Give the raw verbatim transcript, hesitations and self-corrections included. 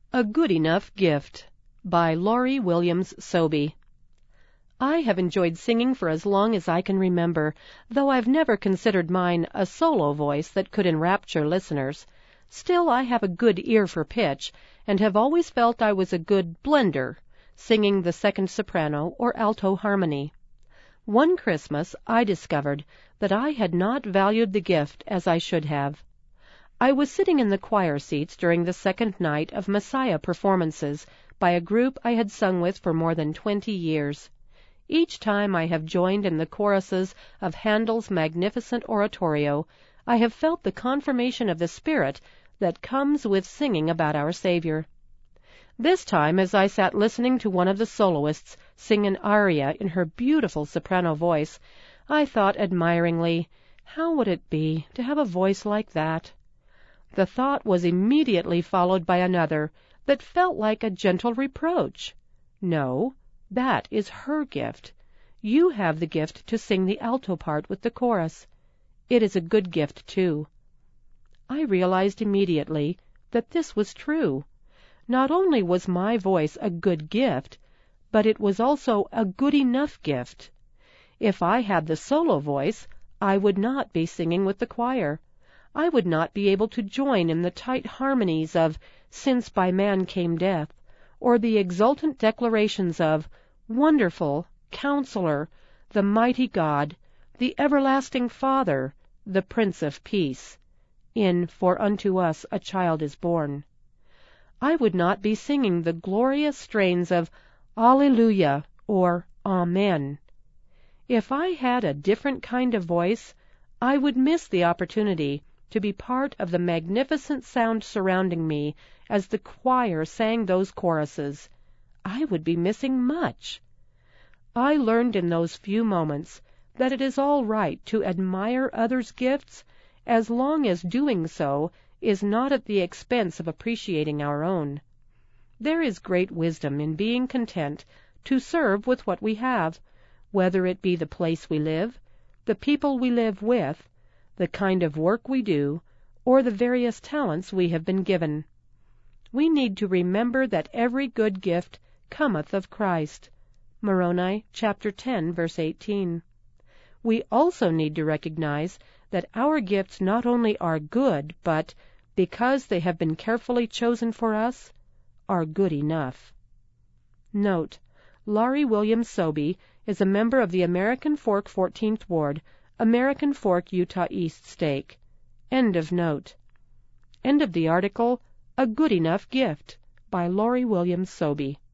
A Good Enough Gift by Laurie Williams Sobey. I have enjoyed singing for as long as I can remember, though I've never considered mine a solo voice that could enrapture listeners. Still, I have a good ear for pitch, and have always felt I was a good blender, singing the second soprano or alto harmony. One Christmas I discovered that I had not valued the gift as I should have. I was sitting in the choir seats during the second night of Messiah performances by a group I had sung with for more than twenty years. Each time I have joined in the choruses of Handel's magnificent oratorio, I have felt the confirmation of the Spirit that comes with singing about our Savior. This time, as I sat listening to one of the soloists sing an aria in her beautiful soprano voice, I thought admiringly, how would it be to have a voice like that? The thought was immediately followed by another that felt like a gentle reproach. No, that is her gift. You have the gift to sing the alto part with the chorus. It is a good gift, too. I realized immediately that this was true. Not only was my voice a good gift, but it was also a good enough gift. If I had the solo voice, I would not be singing with the choir. I would not be able to join in the tight harmonies of Since by Man Came Death, or the exultant declarations of Wonderful, Counselor, the Mighty God, the Everlasting Father, the Prince of Peace, in For unto us a child is born. I would not be singing the glorious strains of Alleluia or Amen. If I had a different kind of voice, I would miss the opportunity to be part of the magnificent sound surrounding me as the choir sang those choruses. I would be missing much. I learned in those few moments that it is all right to admire others' gifts as long as doing so is not at the expense of appreciating our own. There is great wisdom in being content to serve with what we have, whether it be the place we live, the people we live with, the kind of work we do, or the various talents we have been given. We need to remember that every good gift cometh of Christ. Moroni chapter ten, verse eighteen. We also need to recognize that our gifts not only are good, but, because they have been carefully chosen for us, are good enough. Note: Laurie Williams Sobey is a member of the American Fork fourteenth Ward, American Fork, Utah East Stake. End of note. End of the article, A Good Enough Gift, by Laurie Williams Sobey.